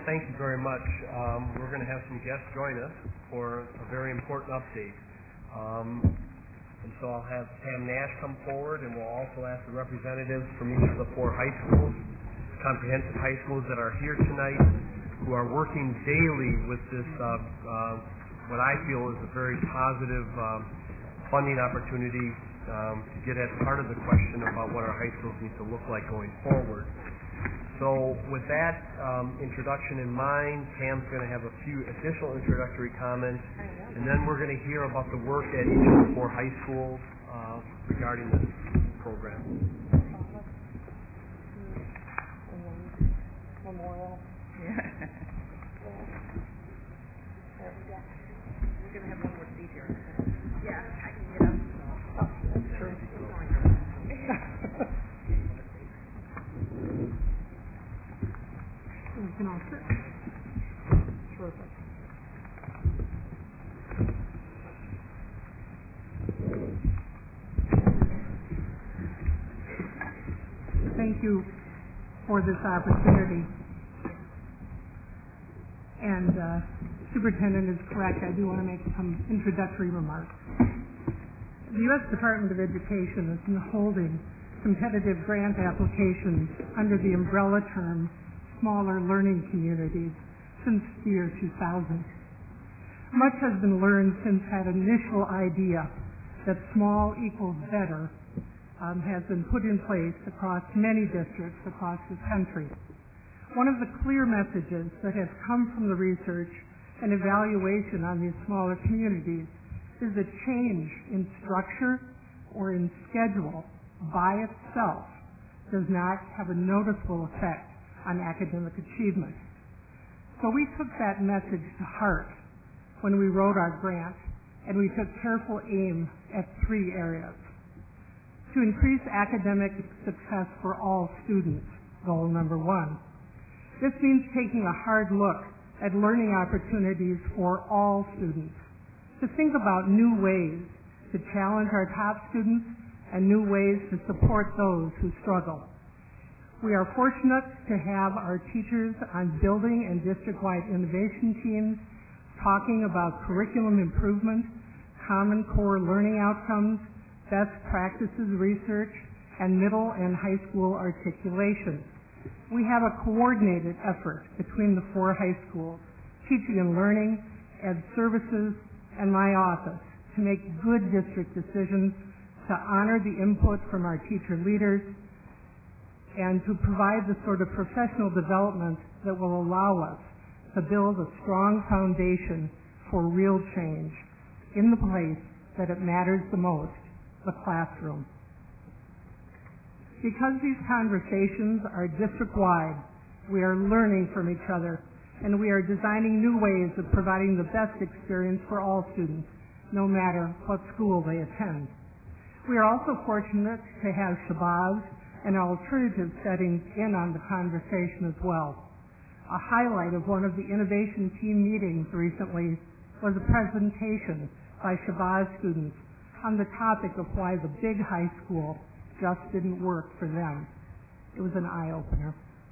thank you very much. We're going to have some guests join us for a very important update. And so I'll have Pam Nash come forward, and we'll also ask the representatives from each of the 4 high schools, comprehensive high schools that are here tonight, who are working daily with this, what I feel is a very positive funding opportunity to get at part of the question about what our high schools need to look like going forward. So with that introduction in mind, Pam's going to have a few additional introductory comments, and then we're going to hear about the work at each of the 4 high schools regarding this program. Memorial. Yeah. There we go. We're going to have one more seat here. Yeah, I can get up. Oh, that's true. You can all sit. Terrific. Thank you for this opportunity. And Superintendent is correct. I do want to make some introductory remarks. The U.S. Department of Education has been holding competitive grant applications under the umbrella term Smaller Learning Communities since the year 2000. Much has been learned since that initial idea that small equals better has been put in place across many districts across the country. One of the clear messages that has come from the research and evaluation on these smaller communities is that change in structure or in schedule by itself does not have a noticeable effect on academic achievement. So we took that message to heart when we wrote our grant, and we took careful aim at 3 areas. To increase academic success for all students, goal number 1. This means taking a hard look at learning opportunities for all students, to think about new ways to challenge our top students and new ways to support those who struggle. We are fortunate to have our teachers on building and district-wide innovation teams talking about curriculum improvement, common core learning outcomes, best practices research, and middle and high school articulation. We have a coordinated effort between the 4 high schools, teaching and learning, ed services, and my office to make good district decisions, to honor the input from our teacher leaders, and to provide the sort of professional development that will allow us to build a strong foundation for real change in the place that it matters the most, the classroom. Because these conversations are district-wide, we are learning from each other, and we are designing new ways of providing the best experience for all students, no matter what school they attend. We are also fortunate to have Shabazz and alternative settings in on the conversation as well. A highlight of one of the innovation team meetings recently was a presentation by Shabazz students on the topic of why the big high school just didn't work for them. It was an eye-opener.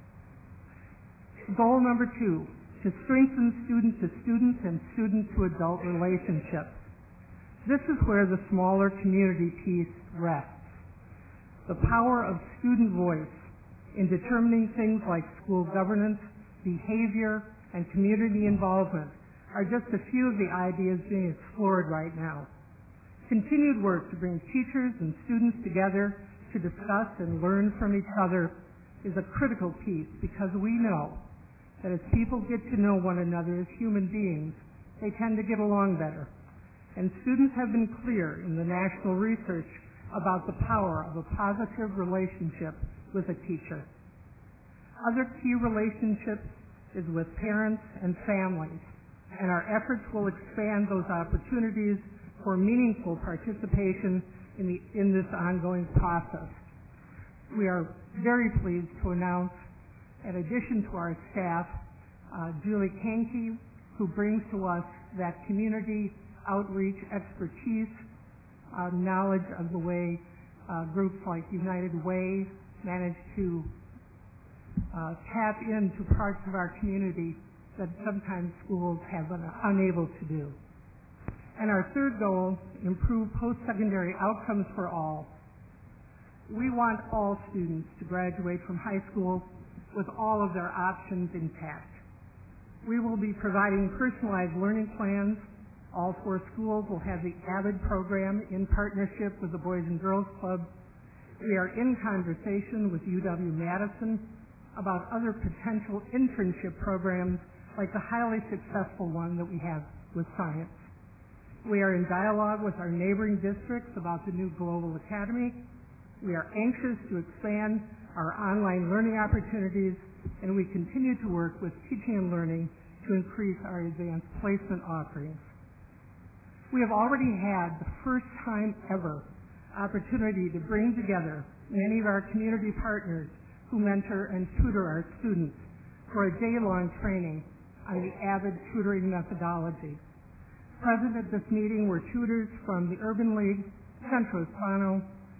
Goal number 2, to strengthen student-to-student and student-to-adult relationships. This is where the smaller community piece rests. The power of student voice in determining things like school governance, behavior, and community involvement are just a few of the ideas being explored right now. Continued work to bring teachers and students together to discuss and learn from each other is a critical piece, because we know that as people get to know one another as human beings, they tend to get along better. And students have been clear in the national research about the power of a positive relationship with a teacher. Other key relationships is with parents and families, and our efforts will expand those opportunities for meaningful participation in this ongoing process. We are very pleased to announce, in addition to our staff, Julie Kanke, who brings to us that community outreach expertise, knowledge of the way groups like United Way manage to tap into parts of our community that sometimes schools have been unable to do. And our third goal, improve post-secondary outcomes for all. We want all students to graduate from high school with all of their options intact. We will be providing personalized learning plans. All 4 schools will have the AVID program in partnership with the Boys and Girls Club. We are in conversation with UW-Madison about other potential internship programs like the highly successful one that we have with science. We are in dialogue with our neighboring districts about the new Global Academy. We are anxious to expand our online learning opportunities, and we continue to work with teaching and learning to increase our advanced placement offerings. We have already had the first time ever opportunity to bring together many of our community partners who mentor and tutor our students for a day-long training on the AVID tutoring methodology. Present at this meeting were tutors from the Urban League, Centro Hispano,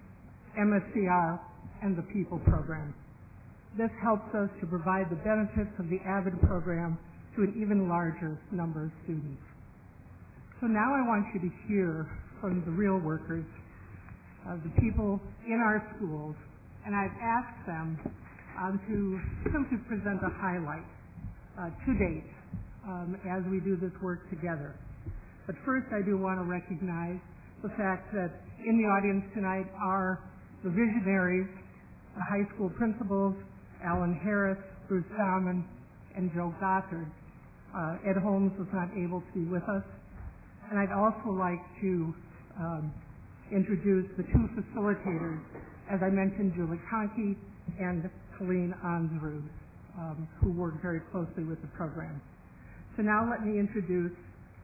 MSCR, and the People program. This helps us to provide the benefits of the AVID program to an even larger number of students. So now I want you to hear from the real workers, the people in our schools, and I've asked them to simply present a highlight to date as we do this work together. But first I do want to recognize the fact that in the audience tonight are the visionaries, the high school principals, Alan Harris, Bruce Salmon, and Joe Gothard. Ed Holmes was not able to be with us. And I'd also like to introduce the 2 facilitators, as I mentioned, Julie Conkey and Colleen Onsrud, who work very closely with the program. So now let me introduce,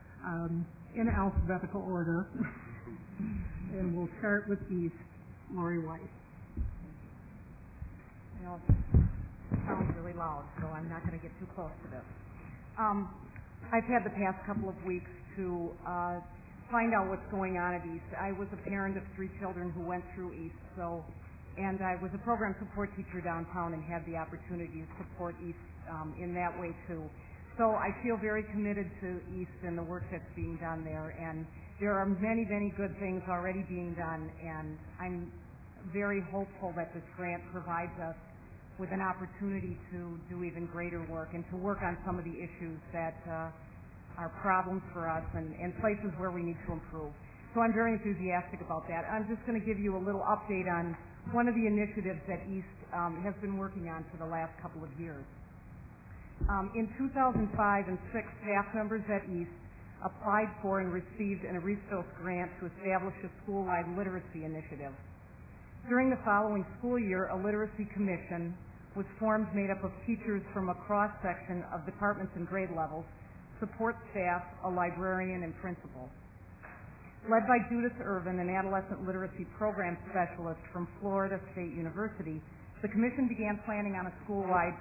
in alphabetical order, and we'll start with East, Lori White. You know, it sounds really loud, so I'm not going to get too close to this. I've had the past couple of weeks to find out what's going on at East. I was a parent of 3 children who went through East, and I was a program support teacher downtown and had the opportunity to support East in that way too. So I feel very committed to East and the work that's being done there, and there are many, many good things already being done, and I'm very hopeful that this grant provides us with an opportunity to do even greater work and to work on some of the issues that are problems for us and places where we need to improve. So I'm very enthusiastic about that. I'm just going to give you a little update on one of the initiatives that East has been working on for the last couple of years. In 2005 and 2006, staff members at East applied for and received an Aristos grant to establish a school-wide literacy initiative. During the following school year, a literacy commission was formed made up of teachers from a cross-section of departments and grade levels, support staff, a librarian, and principal. Led by Judith Irvin, an adolescent literacy program specialist from Florida State University, the commission began planning on a school-wide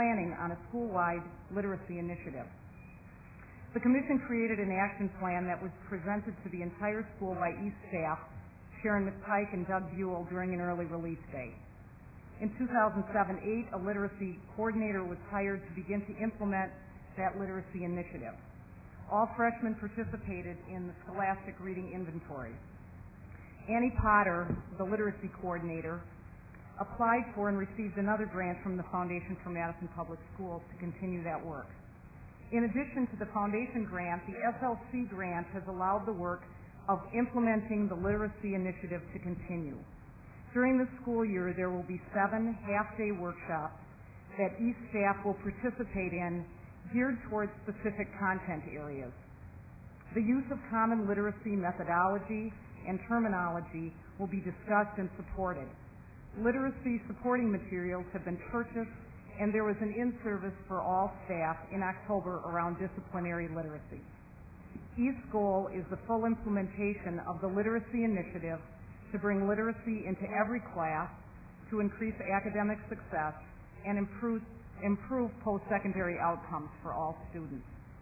literacy initiative. The commission created an action plan that was presented to the entire school by East staff, Sharon McPike and Doug Buell, during an early release day. In 2007-08, a literacy coordinator was hired to begin to implement that literacy initiative. All freshmen participated in the Scholastic Reading Inventory. Annie Potter, the literacy coordinator, applied for and received another grant from the Foundation for Madison Public Schools to continue that work. In addition to the foundation grant, the SLC grant has allowed the work of implementing the literacy initiative to continue. During the school year, there will be 7 half-day workshops that East staff will participate in geared towards specific content areas. The use of common literacy methodology and terminology will be discussed and supported. Literacy supporting materials have been purchased, and there was an in-service for all staff in October around disciplinary literacy. East's goal is the full implementation of the literacy initiative to bring literacy into every class, to increase academic success, and improve post-secondary outcomes for all students.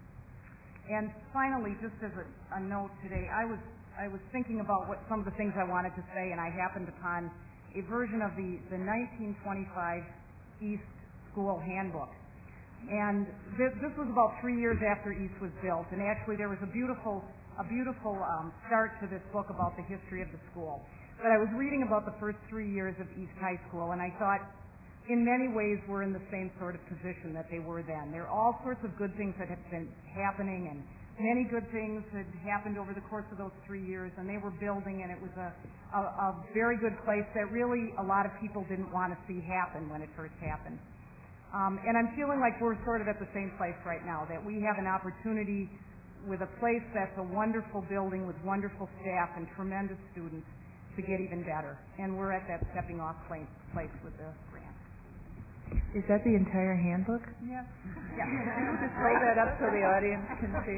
And finally, just as a note today, I was thinking about what some of the things I wanted to say, and I happened upon a version of the 1925 East school handbook. And this was about 3 years after East was built, and actually there was a beautiful start to this book about the history of the school. But I was reading about the first 3 years of East High School, and I thought, in many ways, we're in the same sort of position that they were then. There are all sorts of good things that have been happening, and many good things had happened over the course of those 3 years, and they were building, and it was a very good place that really a lot of people didn't want to see happen when it first happened. And I'm feeling like we're sort of at the same place right now, that we have an opportunity with a place that's a wonderful building with wonderful staff and tremendous students to get even better. And we're at that stepping off place with the grant. Is that the entire handbook? Yes. Yeah. Just hold that up so the audience can see.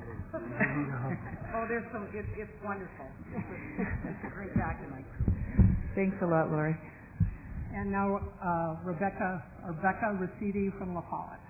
Oh, there's some, it's wonderful. It's a great document. Thanks a lot, Lori. And now Becca Rosidi from La Follette.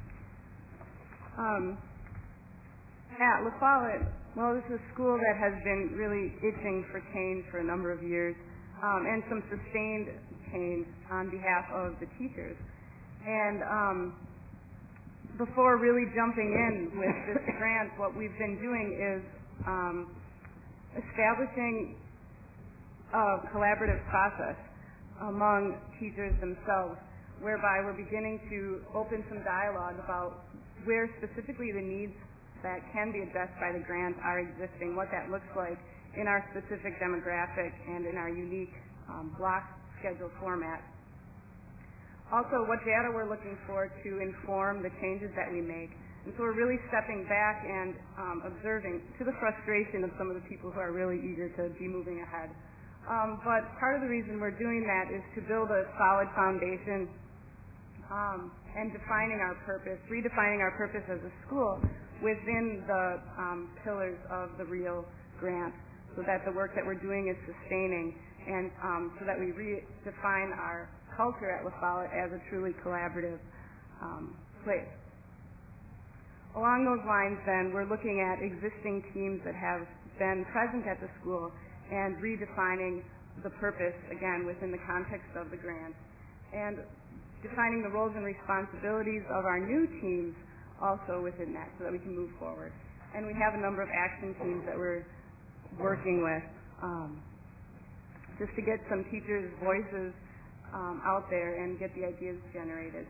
At La Follette, well, this is a school that has been really itching for change for a number of years, and some sustained change on behalf of the teachers. And before really jumping in with this grant, what we've been doing is establishing a collaborative process among teachers themselves, whereby we're beginning to open some dialogue about where specifically the needs that can be addressed by the grant are existing, what that looks like in our specific demographic and in our unique block schedule format. Also, what data we're looking for to inform the changes that we make. And so we're really stepping back and observing, to the frustration of some of the people who are really eager to be moving ahead. But part of the reason we're doing that is to build a solid foundation and defining our purpose, redefining our purpose as a school within the pillars of the REAL grant, so that the work that we're doing is sustaining, and so that we redefine our culture at La Follette as a truly collaborative place. Along those lines, then, we're looking at existing teams that have been present at the school and redefining the purpose, again, within the context of the grant, and defining the roles and responsibilities of our new teams also within that, so that we can move forward. And we have a number of action teams that we're working with just to get some teachers' voices out there and get the ideas generated.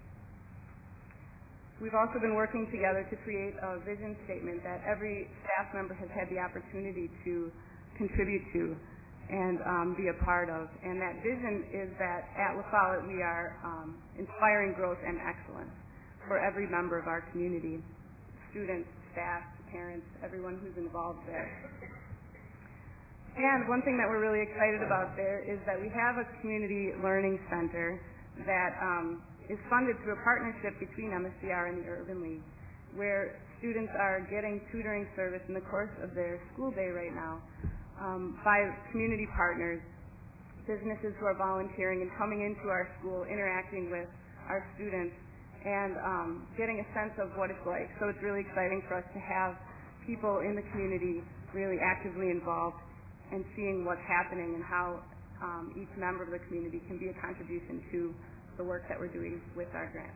We've also been working together to create a vision statement that every staff member has had the opportunity to contribute to and be a part of. And that vision is that at La Follette we are inspiring growth and excellence for every member of our community, students, staff, parents, everyone who's involved there. And one thing that we're really excited about there is that we have a community learning center that is funded through a partnership between MSCR and the Urban League, where students are getting tutoring service in the course of their school day right now by community partners, businesses who are volunteering and coming into our school, interacting with our students, and getting a sense of what it's like. So it's really exciting for us to have people in the community really actively involved and seeing what's happening and how each member of the community can be a contribution to the work that we're doing with our grant.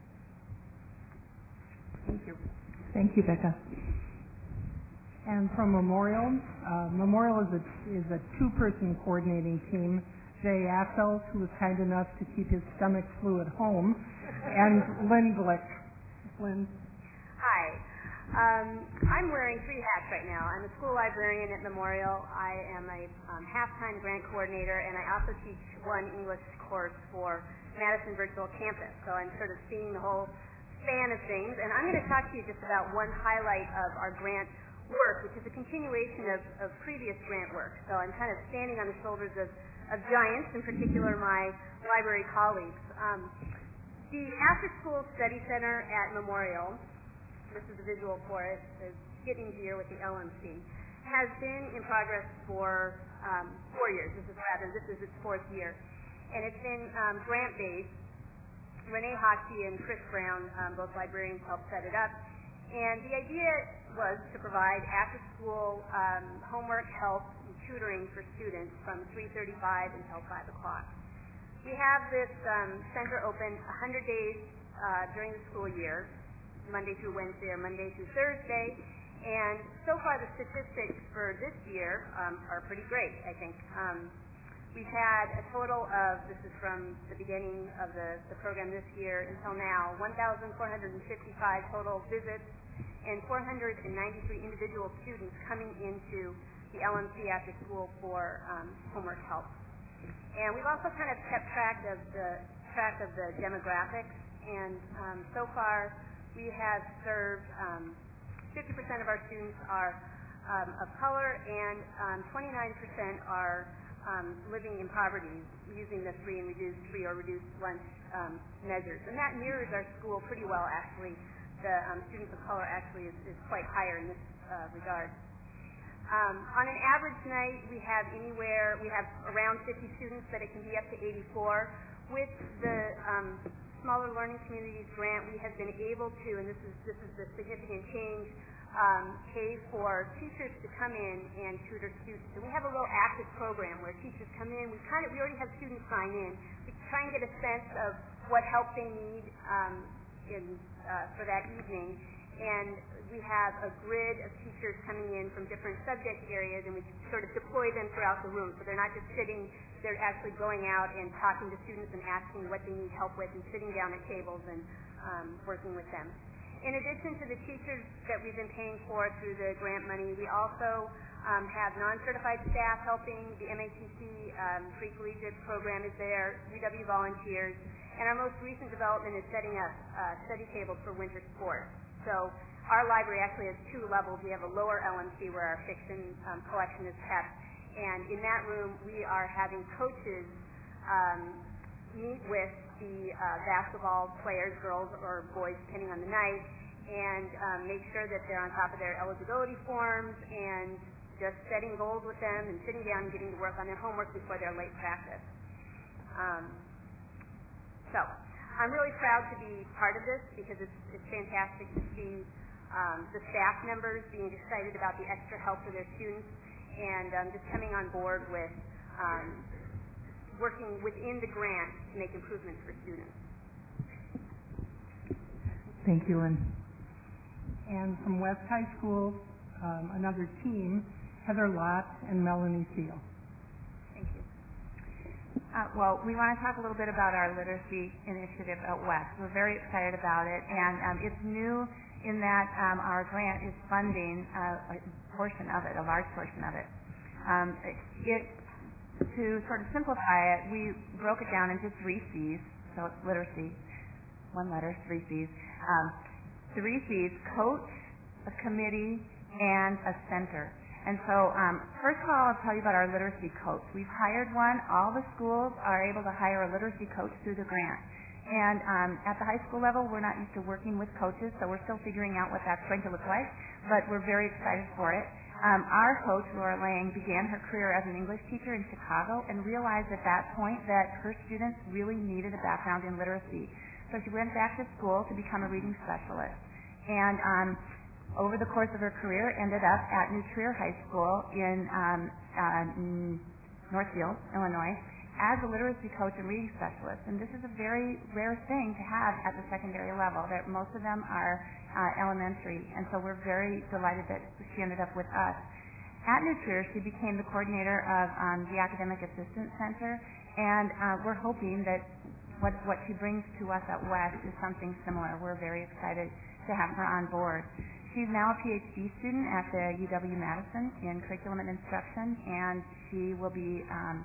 Thank you. Thank you, Becca. And from Memorial, Memorial is a two-person coordinating team. Jay Assels, who was kind enough to keep his stomach flu at home, and Lynn Glick. Lynn. Hi. I'm wearing 3 hats right now. I'm a school librarian at Memorial. I am a half-time grant coordinator, and I also teach one English course for Madison Virtual Campus. So I'm sort of seeing the whole span of things. And I'm going to talk to you just about one highlight of our grant work, which is a continuation of previous grant work. So I'm kind of standing on the shoulders of giants, in particular my library colleagues. The After-School Study Center at Memorial, this is a visual for it, the getting gear with the LMC, has been in progress for 4 years. This is its 4th year. And it's been grant-based. Renee Hockey and Chris Brown, both librarians, helped set it up. And the idea was to provide after-school homework, help, and tutoring for students from 3:35 until 5 o'clock. We have this center open 100 days during the school year, Monday through Wednesday or Monday through Thursday, and so far the statistics for this year are pretty great, I think. We've had a total of, this is from the beginning of the program this year until now, 1,455 total visits and 493 individual students coming into the LMC after school for homework help. And we've also kind of kept track of the demographics, and so far we have served 50% of our students are of color, and 29% are living in poverty using the free or reduced lunch measures. And that mirrors our school pretty well, actually. The students of color actually is quite higher in this regard. On an average night, we have around 50 students, but it can be up to 84. With the Smaller Learning Communities grant, we have been able to, and this is the significant change, pay for teachers to come in and tutor students. And we have a real active program where teachers come in. We already have students sign in. We try and get a sense of what help they need for that evening. And we have a grid of teachers coming in from different subject areas, and we sort of deploy them throughout the room. So they're not just sitting, they're actually going out and talking to students and asking what they need help with and sitting down at tables and working with them. In addition to the teachers that we've been paying for through the grant money, we also have non-certified staff helping. The MATC pre-collegiate program is there, UW volunteers, and our most recent development is setting up study tables for winter sports. So our library actually has two levels. We have a lower LMC where our fiction collection is kept, and in that room we are having coaches meet with the basketball players, girls or boys, depending on the night, and make sure that they're on top of their eligibility forms and just setting goals with them and sitting down and getting to work on their homework before their late practice. So I'm really proud to be part of this because it's fantastic to see the staff members being excited about the extra help for their students and just coming on board with working within the grant to make improvements for students. Thank you, Lynn. And from West High School, another team, Heather Lott and Melanie Seal. Thank you. Well, we want to talk a little bit about our literacy initiative at West. We're very excited about it, and it's new in that our grant is funding a portion of it, a large portion of it. To sort of simplify it, we broke it down into 3 C's, so it's literacy, 1 letter, 3 C's. 3 C's, coach, a committee, and a center. And so, first of all, I'll tell you about our literacy coach. We've hired one. All the schools are able to hire a literacy coach through the grant. And at the high school level, we're not used to working with coaches, so we're still figuring out what that's going to look like, but we're very excited for it. Our coach, Laura Lang, began her career as an English teacher in Chicago and realized at that point that her students really needed a background in literacy. So she went back to school to become a reading specialist. And over the course of her career, ended up at New Trier High School in Northfield, Illinois, as a literacy coach and reading specialist. And this is a very rare thing to have at the secondary level. Most of them are elementary, and so we're very delighted that she ended up with us. At New Trier, she became the coordinator of the Academic Assistance Center, and we're hoping that what she brings to us at West is something similar. We're very excited to have her on board. She's now a PhD student at the UW-Madison in curriculum and instruction, and she will be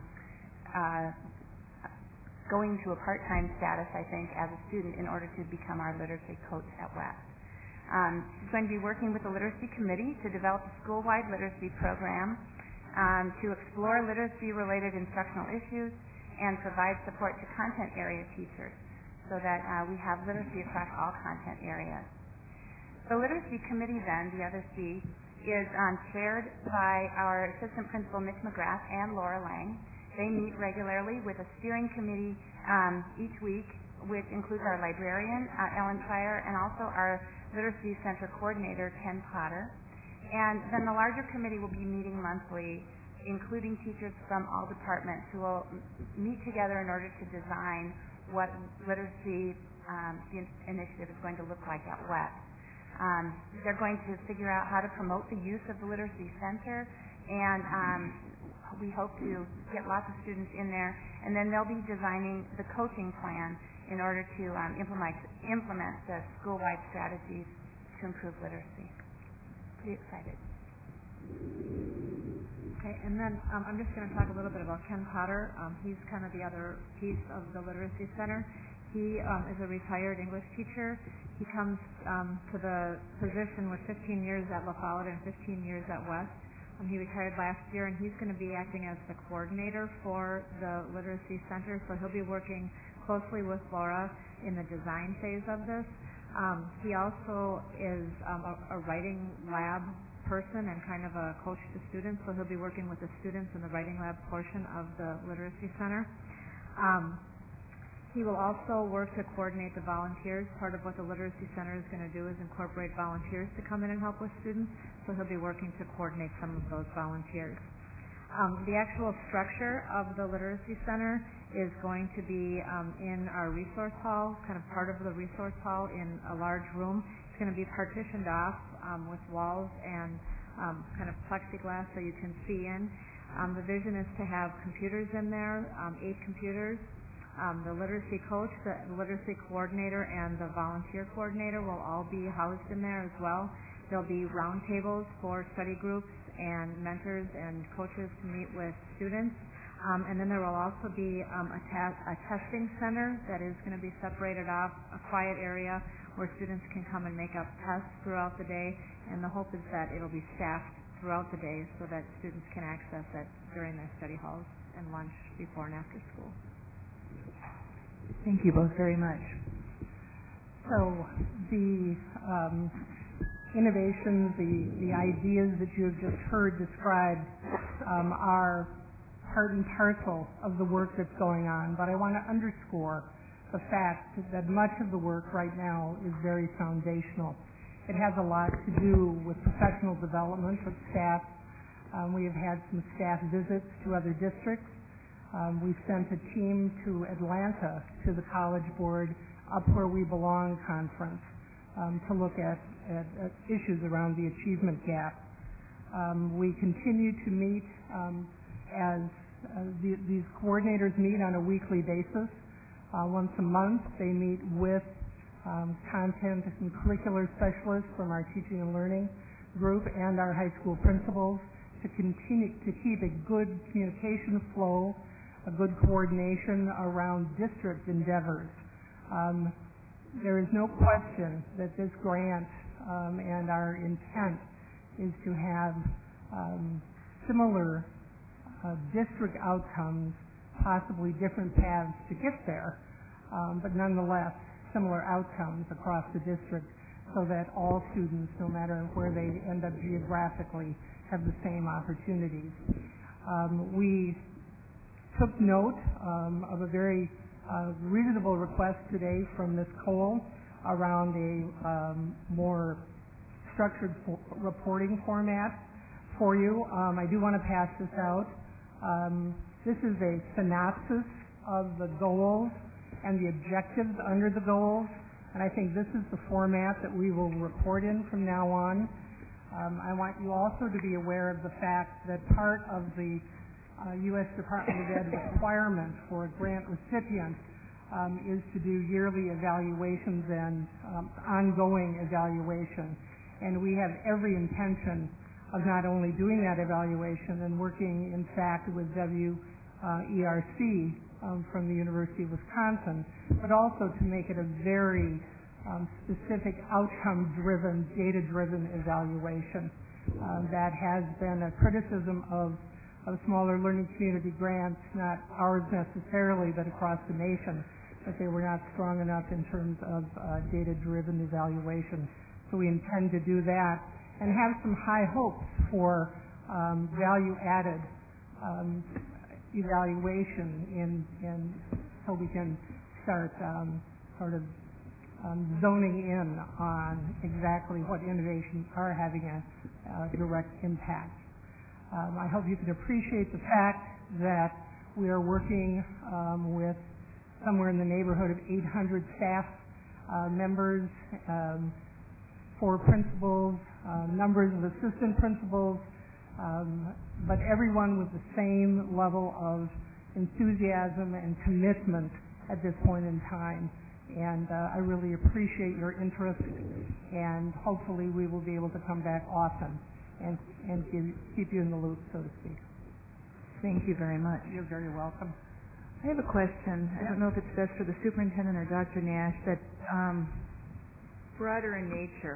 going to a part-time status, I think, as a student in order to become our literacy coach at West. She's going to be working with the Literacy Committee to develop a school-wide literacy program to explore literacy-related instructional issues and provide support to content area teachers so that we have literacy across all content areas. The Literacy Committee, then, the other C, is chaired by our Assistant Principal Mitch McGrath and Laura Lang. They meet regularly with a steering committee each week, which includes our librarian, Ellen Pryor, and also our Literacy Center coordinator, Ken Potter. And then the larger committee will be meeting monthly including teachers from all departments who will meet together in order to design what literacy initiative is going to look like at WEC. They're going to figure out how to promote the use of the Literacy Center, and we hope to get lots of students in there, and then they'll be designing the coaching plan in order to implement the school-wide strategies to improve literacy. Pretty excited. Okay, and then I'm just going to talk a little bit about Ken Potter. He's kind of the other piece of the Literacy Center. He is a retired English teacher. He comes to the position with 15 years at La Follette and 15 years at West. He retired last year, and he's going to be acting as the coordinator for the Literacy Center, so he'll be working closely with Laura in the design phase of this. He also is a writing lab person and kind of a coach to students, so he'll be working with the students in the writing lab portion of the Literacy Center. He will also work to coordinate the volunteers. Part of what the Literacy Center is going to do is incorporate volunteers to come in and help with students, so he'll be working to coordinate some of those volunteers. The actual structure of the Literacy Center is going to be in our resource hall, kind of part of the resource hall in a large room. It's going to be partitioned off with walls and kind of plexiglass so you can see in. The vision is to have computers in there, 8 computers. The literacy coach, the literacy coordinator, and the volunteer coordinator will all be housed in there as well. There'll be round tables for study groups and mentors and coaches to meet with students. And then there will also be a testing center that is going to be separated off, a quiet area where students can come and make up tests throughout the day. And the hope is that it'll be staffed throughout the day so that students can access it during their study halls and lunch before and after school. Thank you both very much. So the innovations, the ideas that you have just heard described are part and parcel of the work that's going on, but I want to underscore the fact that much of the work right now is very foundational. It has a lot to do with professional development of staff. We have had some staff visits to other districts. We've sent a team to Atlanta to the College Board Up Where We Belong conference to look at issues around the achievement gap. We continue to meet as these coordinators meet on a weekly basis. Once a month they meet with content and curricular specialists from our teaching and learning group and our high school principals to continue to keep a good communication flow, a good coordination around district endeavors. There is no question that this grant and our intent is to have similar district outcomes, possibly different paths to get there, but nonetheless similar outcomes across the district so that all students, no matter where they end up geographically, have the same opportunities. We took note of a very reasonable request today from Ms. Cole around a more structured reporting format for you. I do want to pass this out. This is a synopsis of the goals and the objectives under the goals, and I think this is the format that we will report in from now on. I want you also to be aware of the fact that part of the U.S. Department of Ed requirement for a grant recipient is to do yearly evaluations and ongoing evaluation. And we have every intention of not only doing that evaluation and working, in fact, with WERC from the University of Wisconsin, but also to make it a very specific outcome-driven, data-driven evaluation. That has been a criticism of smaller learning community grants, not ours necessarily, but across the nation, that they were not strong enough in terms of data-driven evaluation. So we intend to do that and have some high hopes for value-added evaluation so we can start sort of zoning in on exactly what innovations are having a direct impact. I hope you can appreciate the fact that we are working with somewhere in the neighborhood of 800 staff members, 4 principals, numbers of assistant principals, but everyone with the same level of enthusiasm and commitment at this point in time. And I really appreciate your interest, and hopefully we will be able to come back often and keep you in the loop, so to speak. Thank you very much. You're very welcome. I have a question. I don't know if it's best for the superintendent or Dr. Nash, but broader in nature.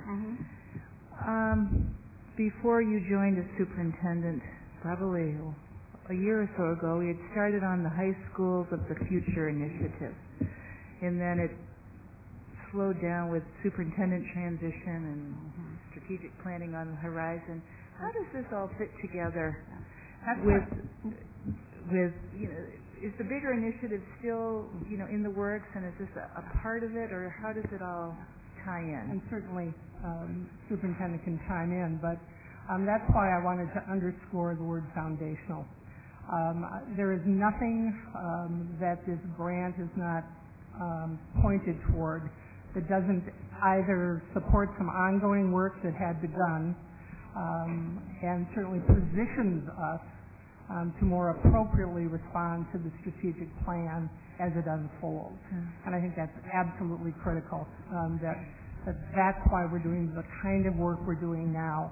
Before you joined as superintendent, probably a year or so ago, we had started on the High Schools of the Future initiative. And then it slowed down with superintendent transition and strategic planning on the horizon. How does this all fit together with you know, is the bigger initiative still, you know, in the works, and is this a part of it, or how does it all tie in? And certainly superintendent can chime in, but that's why I wanted to underscore the word foundational. There is nothing that this grant is not pointed toward that doesn't either support some ongoing work that had begun and certainly positions us to more appropriately respond to the strategic plan as it unfolds. And I think that's absolutely critical, that's why we're doing the kind of work we're doing now.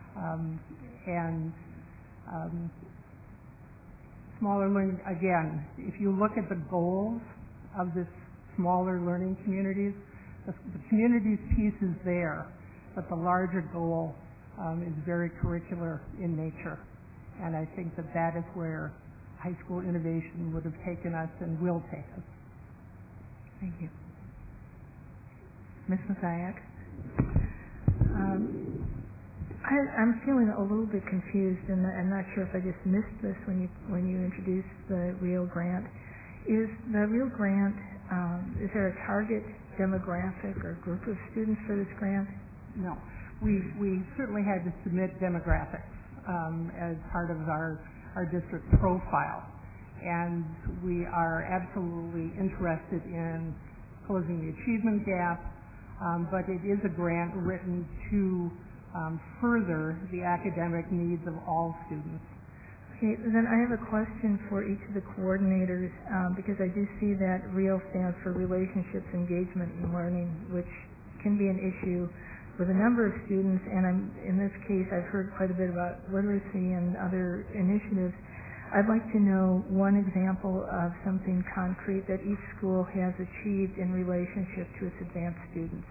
Smaller learning, again, if you look at the goals of this smaller learning communities, the communities piece is there, but the larger goal is very curricular in nature. And I think that is where high school innovation would have taken us and will take us. Thank you. Ms. Mathiak? I'm feeling a little bit confused, and I'm not sure if I just missed this when you introduced the REAL grant. Is the REAL grant, is there a target demographic or group of students for this grant? No. We certainly had to submit demographics as part of our district profile, and we are absolutely interested in closing the achievement gap, but it is a grant written to further the academic needs of all students. Okay, then I have a question for each of the coordinators, because I do see that REAL stands for Relationships, Engagement, and Learning, which can be an issue with a number of students, and in this case I've heard quite a bit about literacy and other initiatives. I'd like to know one example of something concrete that each school has achieved in relationship to its advanced students.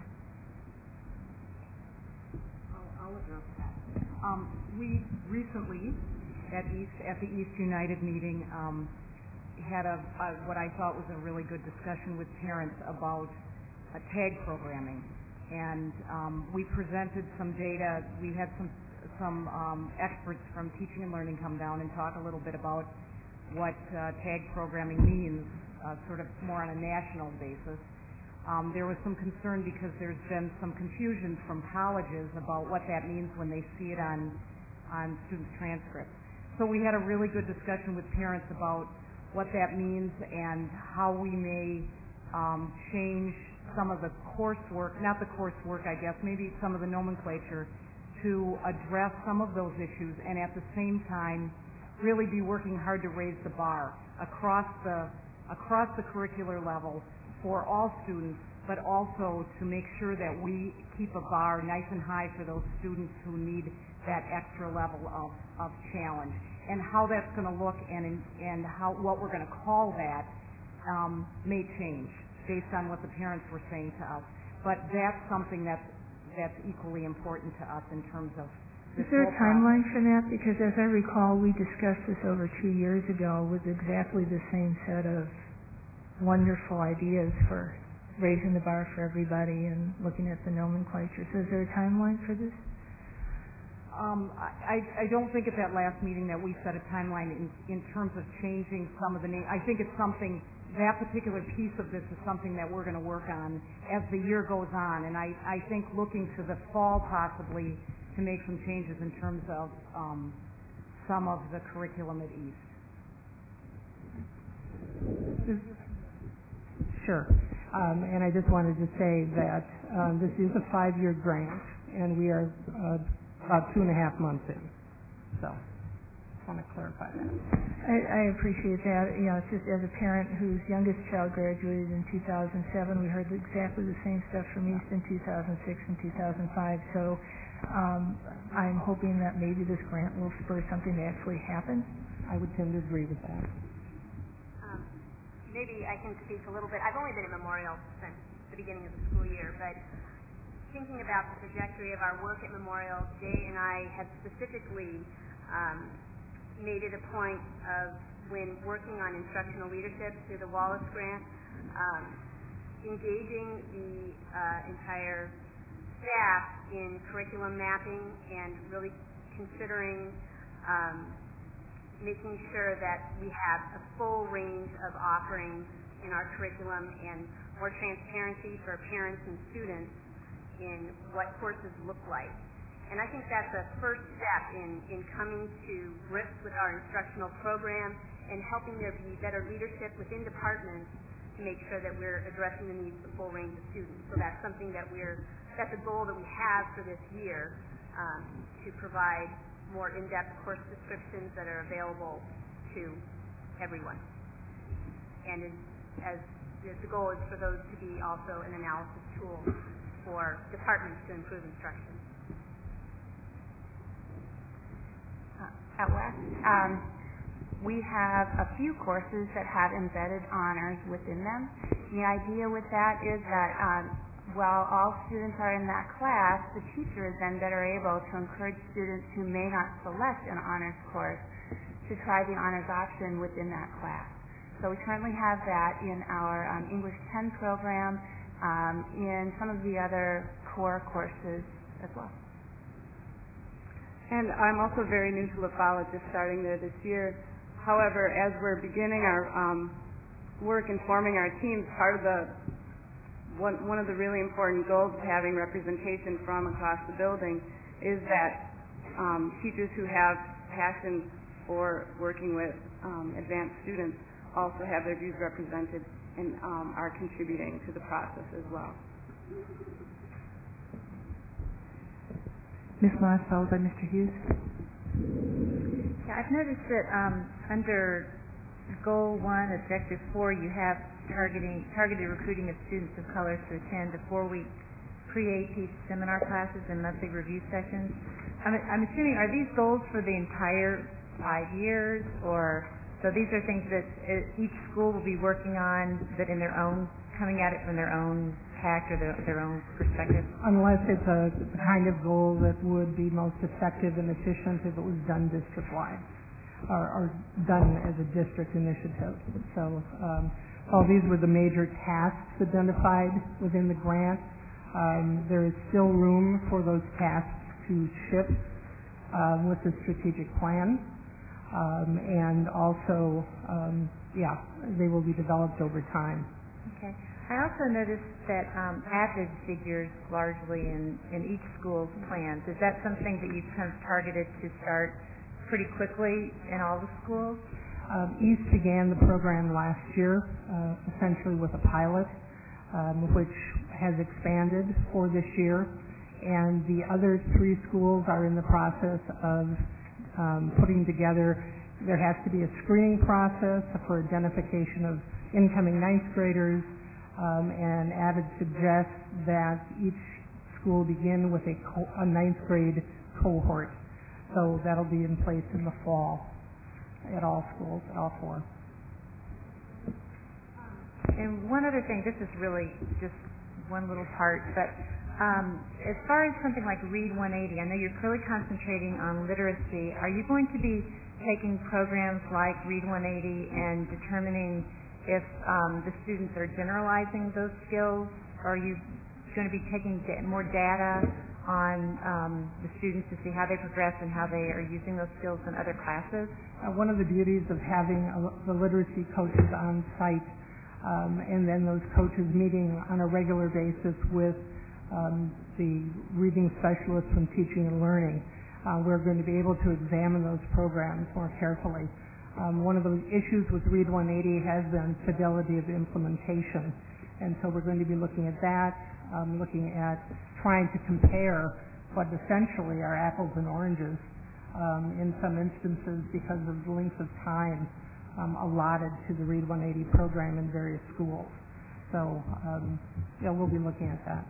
I'll address that. We recently, at the East United meeting, had what I thought was a really good discussion with parents about tag programming. And we presented some data. We had some experts from Teaching and Learning come down and talk a little bit about what tag programming means, sort of more on a national basis. There was some concern because there's been some confusion from colleges about what that means when they see it on students' transcripts. So we had a really good discussion with parents about what that means and how we may change some of the coursework, not the coursework, I guess, maybe some of the nomenclature to address some of those issues, and at the same time really be working hard to raise the bar across the curricular level for all students, but also to make sure that we keep a bar nice and high for those students who need that extra level of challenge. And how that's going to look and what we're going to call that may change based on what the parents were saying to us. But that's something that's equally important to us in terms of Is there a timeline for that? Because as I recall, we discussed this over 2 years ago with exactly the same set of wonderful ideas for raising the bar for everybody and looking at the nomenclature. So is there a timeline for this? I don't think at that last meeting that we set a timeline in terms of changing some of the names. I think it's something, that particular piece of this is something that we're going to work on as the year goes on. And I think looking to the fall possibly to make some changes in terms of some of the curriculum at East. Sure. And I just wanted to say that this is a 5-year grant, and we are about 2.5 months in. So, just want to clarify that. I appreciate that. You know, it's just as a parent whose youngest child graduated in 2007, we heard exactly the same stuff from East in 2006 and 2005. So, I'm hoping that maybe this grant will spur something to actually happen. I would tend to agree with that. Maybe I can speak a little bit. I've only been at Memorial since the beginning of the school year, but thinking about the trajectory of our work at Memorial, Jay and I have specifically made it a point of, when working on instructional leadership through the Wallace Grant, engaging the entire staff in curriculum mapping and really considering making sure that we have a full range of offerings in our curriculum and more transparency for parents and students in what courses look like. And I think that's a first step in coming to grips with our instructional program and helping there be better leadership within departments to make sure that we're addressing the needs of the full range of students. So that's something that that's a goal that we have for this year, to provide more in-depth course descriptions that are available to everyone. And as the goal is for those to be also an analysis tool for departments to improve instruction. At West, we have a few courses that have embedded honors within them. The idea with that is that while all students are in that class, the teacher is then better able to encourage students who may not select an honors course to try the honors option within that class. So we currently have that in our English 10 program, in some of the other core courses as well. And I'm also very new to La Follette, just starting there this year. However, as we're beginning our work and forming our teams, part of one of the really important goals of having representation from across the building is that teachers who have passion for working with advanced students also have their views represented and are contributing to the process as well. Ms. Moss, followed by Mr. Hughes. Yeah, I've noticed that under Goal 1, Objective 4, you have targeted recruiting of students of color to attend the 4-week pre-AP seminar classes and monthly review sessions. I'm assuming, are these goals for the entire 5 years, or so these are things that each school will be working on, that in their own, coming at it from their own tact or their own perspective? Unless it's a kind of goal that would be most effective and efficient if it was done district-wide or done as a district initiative. So all these were the major tasks identified within the grant. There is still room for those tasks to shift with the strategic plan. And also, they will be developed over time. Okay. I also noticed that AVID figures largely in each school's plans. Is that something that you've kind of targeted to start pretty quickly in all the schools? East began the program last year, essentially with a pilot, which has expanded for this year. And the other 3 schools are in the process of putting together. There has to be a screening process for identification of incoming 9th graders, and AVID suggests that each school begin with a 9th grade cohort. So that'll be in place in the fall at all schools, at all 4. And one other thing, this is really just one little part, but as far as something like Read 180, I know you're clearly concentrating on literacy. Are you going to be taking programs like Read 180 and determining if the students are generalizing those skills? Or are you going to be taking more data on the students to see how they progress and how they are using those skills in other classes? One of the beauties of having the literacy coaches on site, and then those coaches meeting on a regular basis with the reading specialists from Teaching and Learning, we're going to be able to examine those programs more carefully. One of the issues with Read 180 has been fidelity of implementation, and so we're going to be looking at that, looking at trying to compare what essentially are apples and oranges in some instances because of the length of time allotted to the Read 180 program in various schools. So, we'll be looking at that.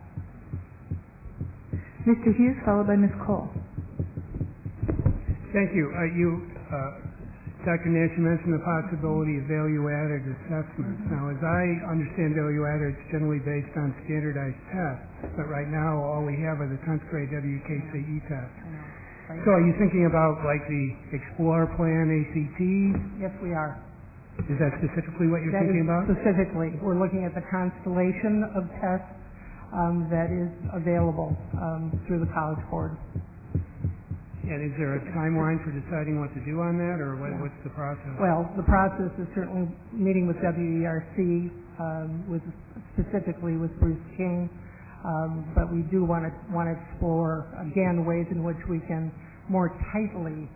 Mr. Hughes, followed by Ms. Cole. Thank you. Dr. Nash, you mentioned the possibility of value-added assessments. Now, as I understand value-added, it's generally based on standardized tests, but right now all we have are the 10th grade WKCE tests. So are you thinking about like the Explore Plan ACT? Yes, we are. Is that specifically what you're thinking about? Specifically. We're looking at the constellation of tests that is available through the College Board. And is there a timeline for deciding what to do on that, or what's the process? Well, the process is certainly meeting with WERC, specifically with Bruce King, but we do want to explore, again, ways in which we can more tightly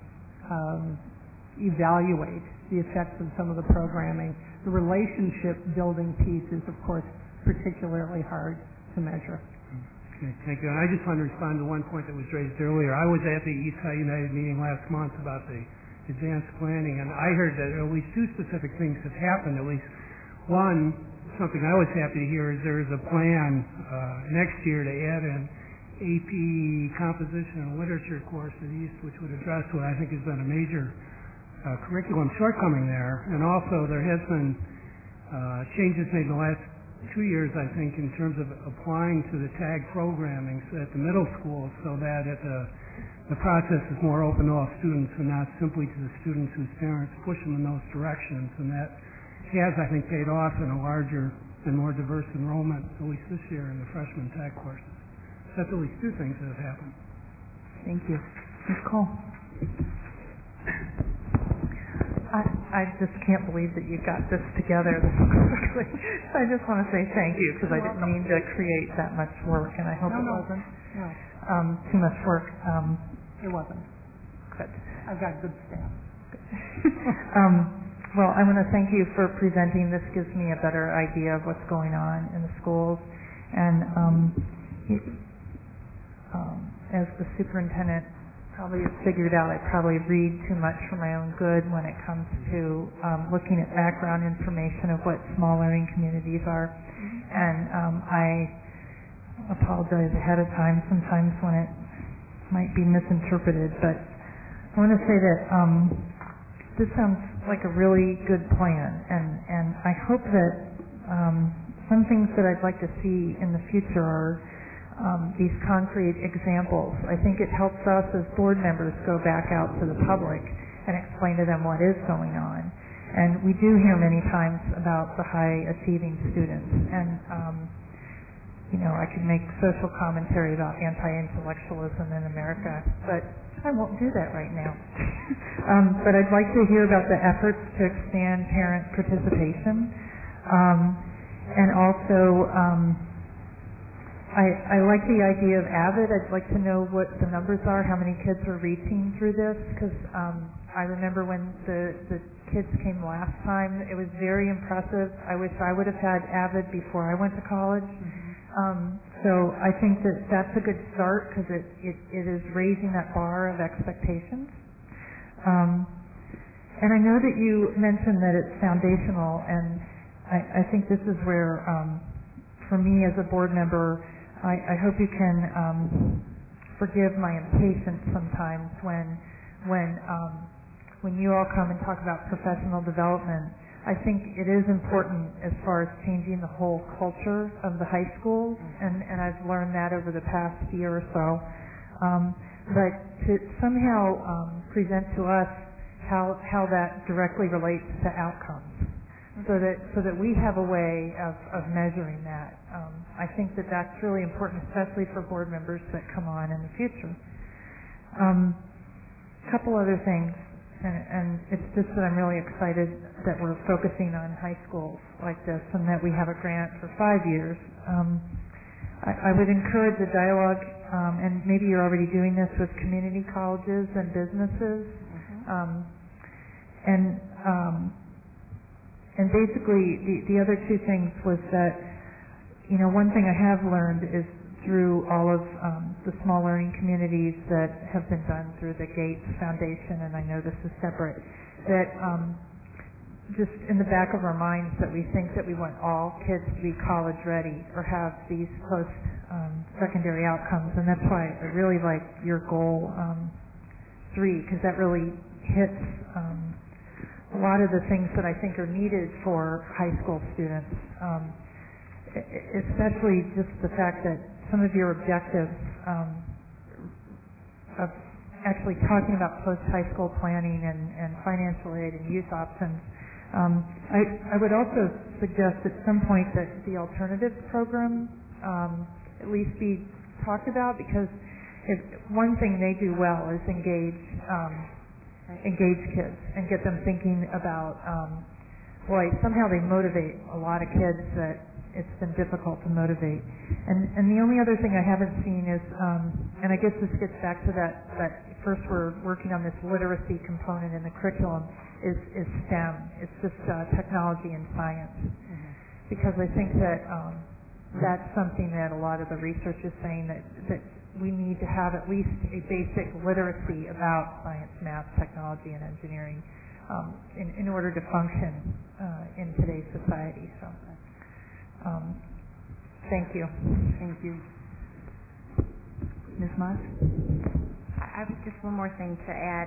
evaluate the effects of some of the programming. The relationship building piece is, of course, particularly hard to measure. Okay, thank you. And I just want to respond to one point that was raised earlier. I was at the East High United meeting last month about the advanced planning, and I heard that at least two specific things have happened. At least one, something I was happy to hear, is there is a plan next year to add an AP composition and literature course at East, which would address what I think has been a major curriculum shortcoming there. And also there has been changes made in the last 2 years, I think, in terms of applying to the TAG programming at the middle school, so that the process is more open to all students and not simply to the students whose parents push them in those directions. And that has, I think, paid off in a larger and more diverse enrollment, at least this year, in the freshman TAG courses. That's at least two things that have happened. Thank you. Ms. Cole. I just can't believe that you got this together this quickly. I just want to say thank you, because I didn't mean to create that much work, and I hope it wasn't too much work. It wasn't. Good. I've got good staff. Well, I want to thank you for presenting. This gives me a better idea of what's going on in the schools. And as the superintendent probably has figured out, I probably read too much for my own good when it comes to looking at background information of what small learning communities are. And I apologize ahead of time sometimes when it might be misinterpreted, but I want to say that this sounds like a really good plan, and I hope that some things that I'd like to see in the future are these concrete examples. I think it helps us as board members go back out to the public and explain to them what is going on. And we do hear many times about the high achieving students, and I could make social commentary about anti-intellectualism in America, but I won't do that right now. But I'd like to hear about the efforts to expand parent participation, and also I like the idea of AVID. I'd like to know what the numbers are, how many kids are reaching through this, because I remember when the kids came last time, it was very impressive. I wish I would have had AVID before I went to college. So I think that that's a good start, because it is raising that bar of expectations. And I know that you mentioned that it's foundational, and I think this is where, for me as a board member, I hope you can forgive my impatience sometimes when you all come and talk about professional development. I think it is important as far as changing the whole culture of the high schools, and I've learned that over the past year or so. But to somehow present to us how that directly relates to outcomes, so that we have a way of measuring that. I think that that's really important, especially for board members that come on in the future. A couple other things, and it's just that I'm really excited that we're focusing on high schools like this, and that we have a grant for 5 years. I would encourage a dialogue and maybe you're already doing this with community colleges and businesses, and basically the other two things was that, one thing I have learned is through all of the small learning communities that have been done through the Gates Foundation, and I know this is separate, that just in the back of our minds that we think that we want all kids to be college ready or have these post-secondary outcomes, and that's why I really like your goal 3, because that really hits a lot of the things that I think are needed for high school students, especially just the fact that some of your objectives of actually talking about post-high school planning and financial aid and youth options. I would also suggest at some point that the alternatives program at least be talked about, because one thing they do well is engage kids and get them thinking about, somehow they motivate a lot of kids that it's been difficult to motivate. And the only other thing I haven't seen is, and I guess this gets back to that first we're working on this literacy component in the curriculum, is STEM. It's just technology and science. Because I think that that's something that a lot of the research is saying that we need to have at least a basic literacy about science, math, technology, and engineering in order to function in today's society. So, thank you. Thank you. Ms. Moss? I have just one more thing to add.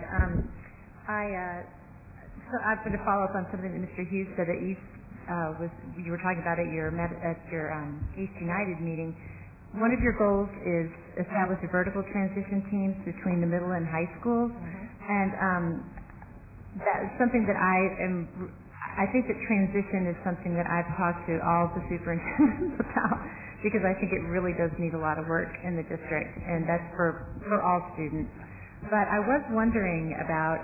So I'm going to follow up on something that Mr. Hughes said that you were talking about at your East United meeting. One of your goals is establish a vertical transition teams between the middle and high schools, and that is something that I think that transition is something that I've talked to all the superintendents about, because I think it really does need a lot of work in the district, and that's for all students. But I was wondering about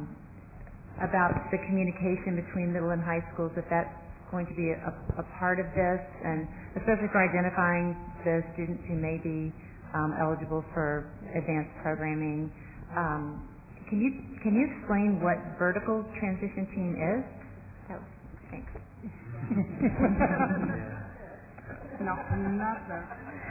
the communication between middle and high schools, if that's going to be a part of this, and especially for identifying the students who may be eligible for advanced programming. Can you explain what vertical transition team is? Thanks. No, not that.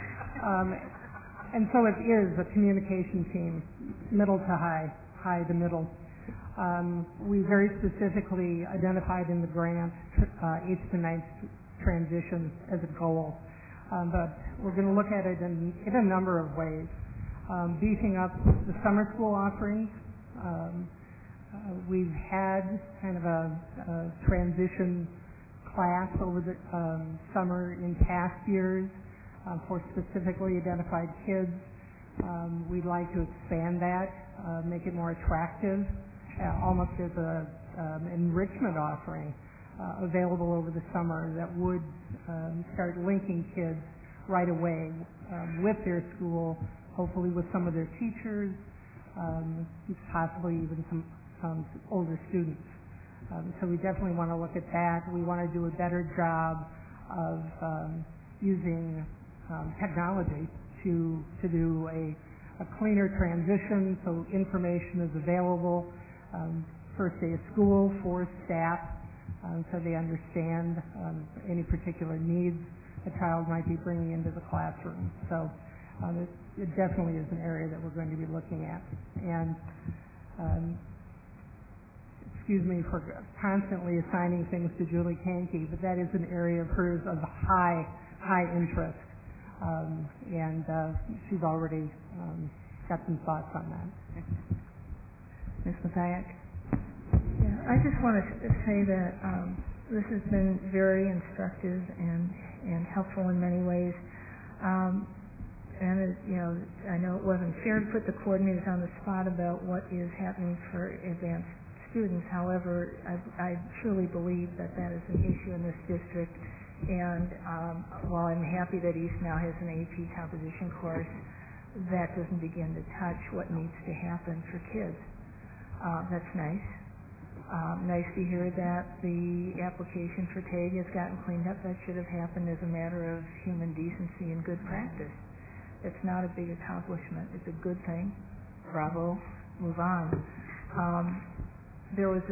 And so it is a communication team, middle to high to middle. We very specifically identified in the grant 8th to 9th transition as a goal, but we're going to look at it in a number of ways. Beefing up the summer school offerings. We've had kind of a transition class over the summer in past years for specifically identified kids. We'd like to expand that, make it more attractive, almost as an enrichment offering available over the summer that would start linking kids right away with their school, hopefully with some of their teachers, possibly even some older students. So we definitely want to look at that. We want to do a better job of using technology to do a cleaner transition, so information is available first day of school for staff, so they understand any particular needs a child might be bringing into the classroom. So it definitely is an area that we're going to be looking at. And excuse me for constantly assigning things to Julie Kanke, but that is an area of hers of high interest. And she's already got some thoughts on that. Ms. Mathiak? Yeah, I just want to say that this has been very instructive and helpful in many ways. And I know it wasn't fair to put the coordinators on the spot about what is happening for advanced students. However, I truly believe that is an issue in this district. And while I'm happy that East now has an AP composition course, that doesn't begin to touch what needs to happen for kids. That's nice. Nice to hear that the application for TAG has gotten cleaned up. That should have happened as a matter of human decency and good practice. It's not a big accomplishment. It's a good thing. Bravo. Move on. There was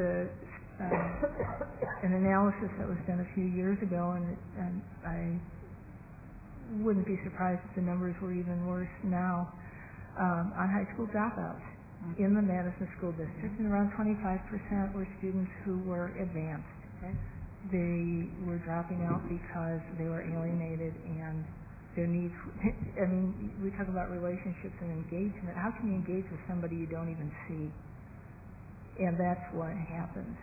an analysis that was done a few years ago, and I wouldn't be surprised if the numbers were even worse now, on high school dropouts in the Madison School District, and around 25% were students who were advanced. They were dropping out because they were alienated and their needs. I mean, we talk about relationships and engagement. How can you engage with somebody you don't even see? And that's what happened.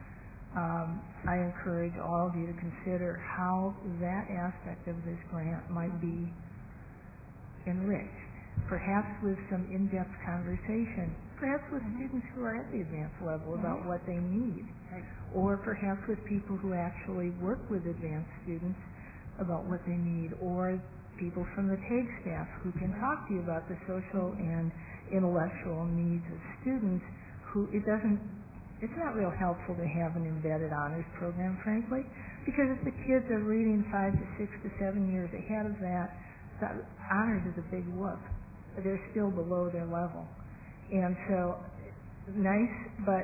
I encourage all of you to consider how that aspect of this grant might be enriched, perhaps with some in-depth conversation, perhaps with students who are at the advanced level about what they need, or perhaps with people who actually work with advanced students about what they need, or people from the TAG staff who can talk to you about the social and intellectual needs of students who it's not real helpful to have an embedded honors program, frankly, because if the kids are reading 5 to 6 to 7 years ahead of that, the honors is a big whoop. They're still below their level. And so, nice, but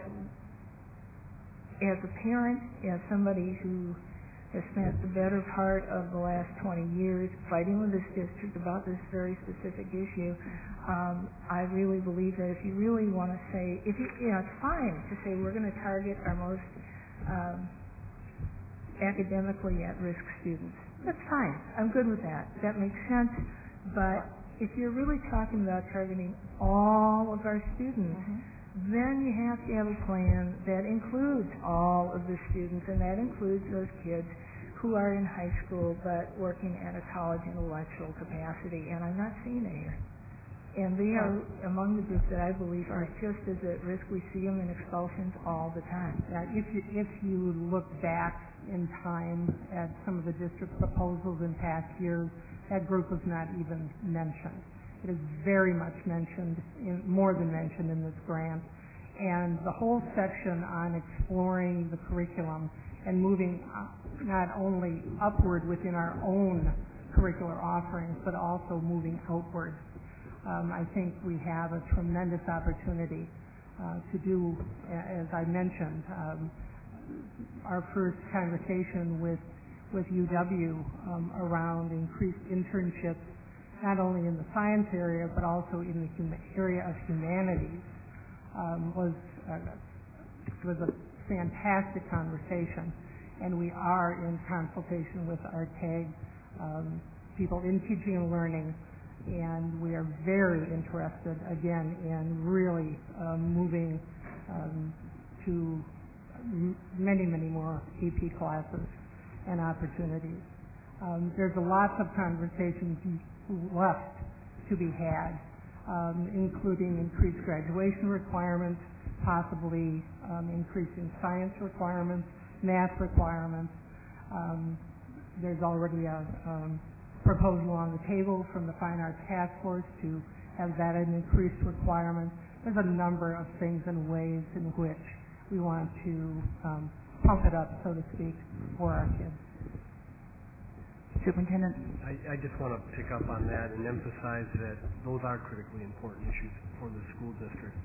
as a parent, as somebody who has spent the better part of the last 20 years fighting with this district about this very specific issue, I really believe that if you really want to say, it's fine to say we're going to target our most academically at-risk students. That's fine. I'm good with that. That makes sense. But if you're really talking about targeting all of our students, then you have to have a plan that includes all of the students, and that includes those kids who are in high school but working at a college intellectual capacity, and I'm not seeing it here. And they are among the groups that I believe are just as at risk. We see them in expulsions all the time. If you look back in time at some of the district proposals in past years, that group was not even mentioned. It is very much mentioned, more than mentioned in this grant. And the whole section on exploring the curriculum and moving not only upward within our own curricular offerings, but also moving outward. I think we have a tremendous opportunity to do, as I mentioned, our first conversation with UW around increased internships, not only in the science area, but also in the area of humanities, was a fantastic conversation. And we are in consultation with our TAG people in teaching and learning, and we are very interested, again, in really moving to many, many more AP classes and opportunities. There's lots of conversations left to be had, including increased graduation requirements, possibly increasing science requirements, math requirements. There's already a proposal on the table from the Fine Arts Task Force to have that an increased requirement. There's a number of things and ways in which we want to pump it up, so to speak, for our kids. Superintendent? I just want to pick up on that and emphasize that those are critically important issues for the school district.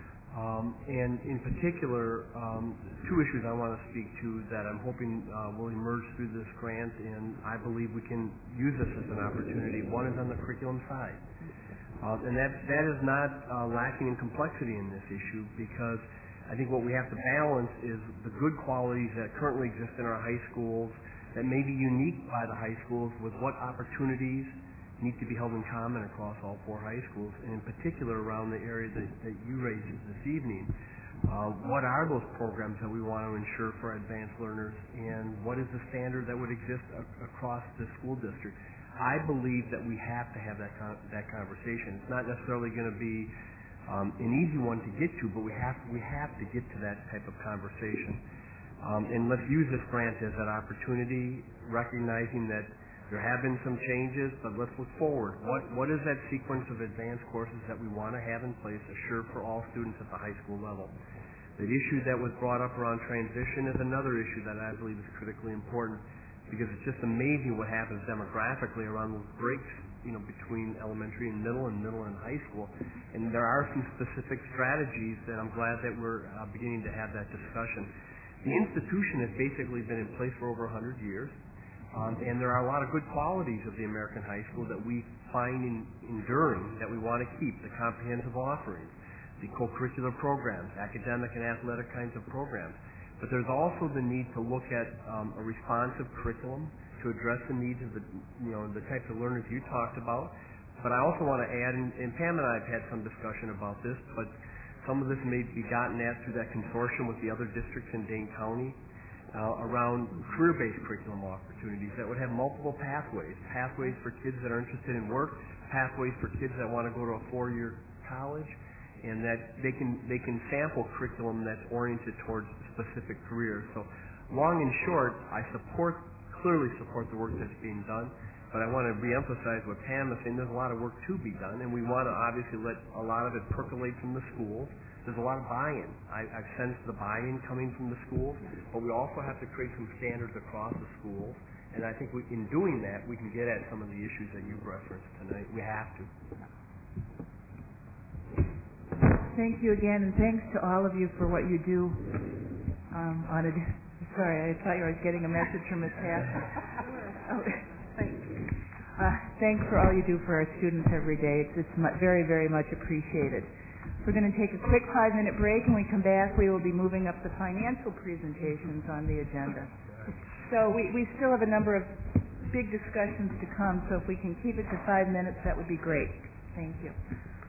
And in particular, two issues I want to speak to that I'm hoping will emerge through this grant, and I believe we can use this as an opportunity. One is on the curriculum side. And that is not lacking in complexity in this issue, because I think what we have to balance is the good qualities that currently exist in our high schools that may be unique by the high schools with what opportunities need to be held in common across all four high schools, and in particular around the area that you raised this evening. What are those programs that we want to ensure for advanced learners, and what is the standard that would exist across the school district? I believe that we have to have that conversation. It's not necessarily going to be an easy one to get to, but we have to get to that type of conversation. And let's use this grant as that opportunity, recognizing that there have been some changes, but let's look forward. What is that sequence of advanced courses that we want to have in place, assured for all students at the high school level? The issue that was brought up around transition is another issue that I believe is critically important, because it's just amazing what happens demographically around those breaks between elementary and middle and high school. And there are some specific strategies that I'm glad that we're beginning to have that discussion. The institution has basically been in place for over 100 years. And there are a lot of good qualities of the American high school that we find enduring, that we want to keep: the comprehensive offerings, the co-curricular programs, academic and athletic kinds of programs. But there's also the need to look at a responsive curriculum to address the needs of the types of learners you talked about. But I also want to add, and Pam and I have had some discussion about this, but some of this may be gotten at through that consortium with the other districts in Dane County, around career-based curriculum opportunities that would have multiple pathways for kids that are interested in work, pathways for kids that want to go to a 4-year college, and that they can sample curriculum that's oriented towards specific careers. So long and short, I clearly support the work that's being done, but I want to reemphasize what Pam is saying. There's a lot of work to be done, and we want to obviously let a lot of it percolate from the schools. There's a lot of buy-in. I've sensed the buy-in coming from the schools, but we also have to create some standards across the schools, and I think in doing that, we can get at some of the issues that you've referenced tonight. We have to. Thank you again, and thanks to all of you for what you do sorry, I thought you were getting a message from Ms. Hassan. Thanks for all you do for our students every day. It's very, very much appreciated. We're going to take a quick 5-minute break, and when we come back, we will be moving up the financial presentations on the agenda. So we still have a number of big discussions to come, so if we can keep it to 5 minutes, that would be great. Thank you.